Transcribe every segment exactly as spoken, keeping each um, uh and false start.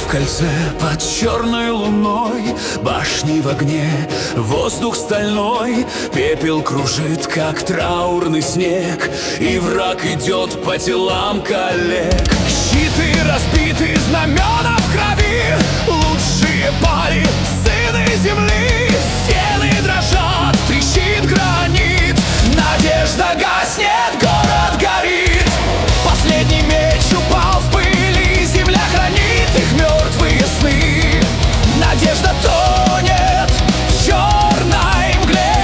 в кольце под черной луной, башни в огне, воздух стальной, пепел кружит, как траурный снег, и враг идет по телам коллег. Щиты разбиты, знамена в крови, лучшие пали, сыны земли. Стены дрожат, трещит гранит, надежда гаснет, город горит. Последний меч упал в пыли, земля хранит их мертвые сны. Надежда тонет в черной мгле,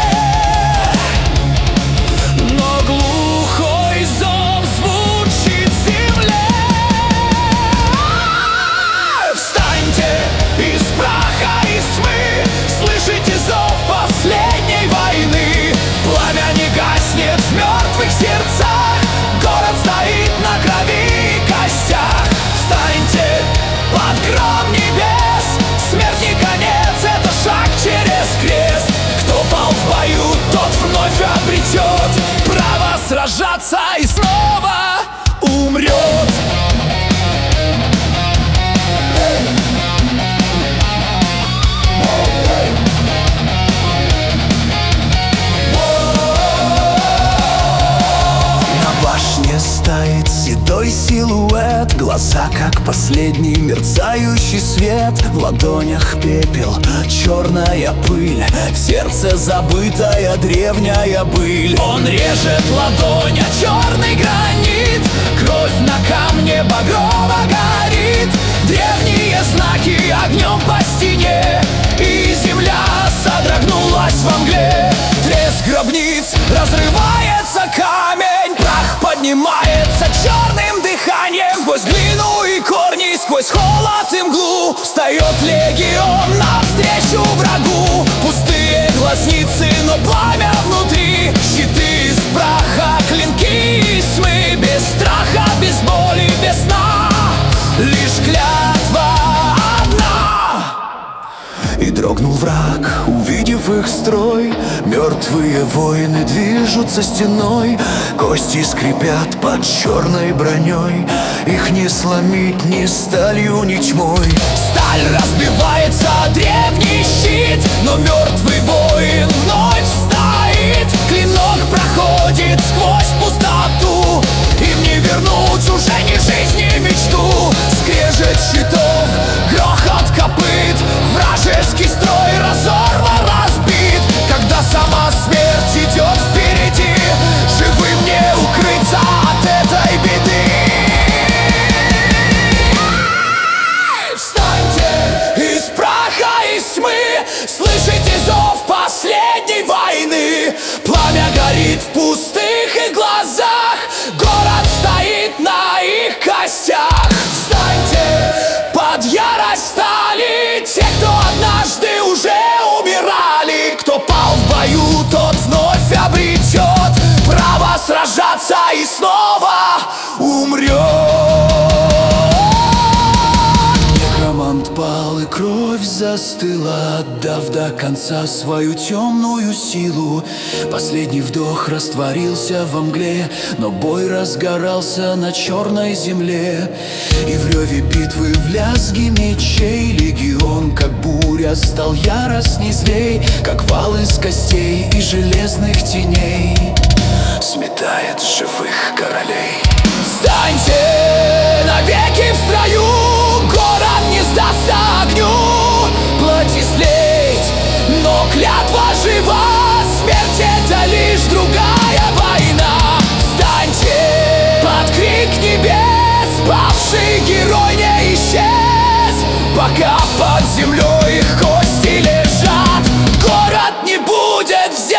но глухой зов звучит в земле. Встаньте из праха, из тьмы, слышите зов последней войны. Пламя не гаснет в мертвых сердцах, город стоит на крови и костях. Встаньте под гром небес, смерть не конец, это шаг через крест. Кто пал в бою, тот вновь обретет право сражаться и снова умрет. Стоит седой силуэт, глаза как последний мерцающий свет. В ладонях пепел, черная пыль, в сердце забытая древняя быль. Он режет ладонь о черный гранит, кровь на камне багрово горит. Древние знаки огнем по стене, и земля содрогнулась во мгле. Треск гробниц, разрывается камень, прах поднимается черным дыханием. Сквозь глину и корни, сквозь холод и мглу встает легион навстречу врагу. Пустые глазницы, но пламя внутри. Щиты из праха, клинки из тьмы. Без страха, без боли, без сна, лишь клятва одна. И дрогнул враг, увидев их строй. Мертвые воины движутся стеной, кости скрипят под черной броней. Их не сломить ни сталью, ни тьмой. Сталь разбивается, древний щит, но мертвый воин вновь стоит. Клинок проходит сквозь пустоту, им не вернуть уже ни жизнь, ни мечту. Скрежет щитов, грохот копыт, вражеский строй разорван, разбит. Когда сама смерть идет впереди, живым не укрыться от этой беды. Встаньте из праха, из тьмы, слышите зов последней войны. Пламя горит в пустых их глазах, город стоит на их костях. Встаньте под ярость стали те, кто однажды уже умирали. Кто пал в бою, тот вновь обретет право сражаться и снова умрет. Некромант пал, и кровь застыла, отдав до конца свою темную силу. Последний вдох растворился во мгле, но бой разгорался на черной земле. И в реве битвы, в лязге мечей, легион, как буря, стал яростней злей, как вал из костей и железных теней, сметает живых королей. Встаньте навеки в строю, город не сдастся огню. Плоть истлеет, но клятва жива, смерть это лишь другая война. Встаньте под крик небес, павший герой не исчез. Пока под землей их кости лежат, город не будет взят.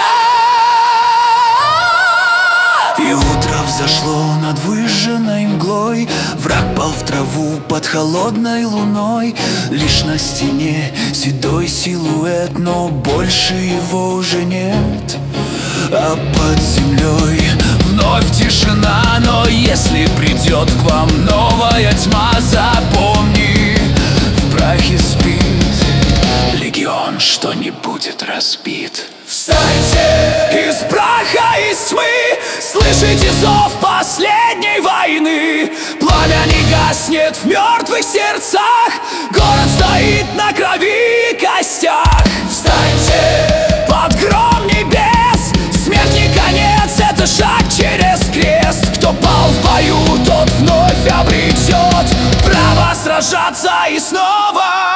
И утро взошло над выжженной мглой, враг пал в траву под холодной луной. Лишь на стене седой силуэт, но больше его уже нет. А под землей вновь тишина, но если придет к вам новая тьма, запомни, в прахе спит легион, что не будет разбит. Встаньте из праха, из тьмы, слышите зов последней войны. Пламя не гаснет в мертвых сердцах. Город стоит на крови и костях. Встаньте под гром небес, смерть не конец, это шаг через крест. Кто пал в бою, тот вновь обретет право сражаться и снова.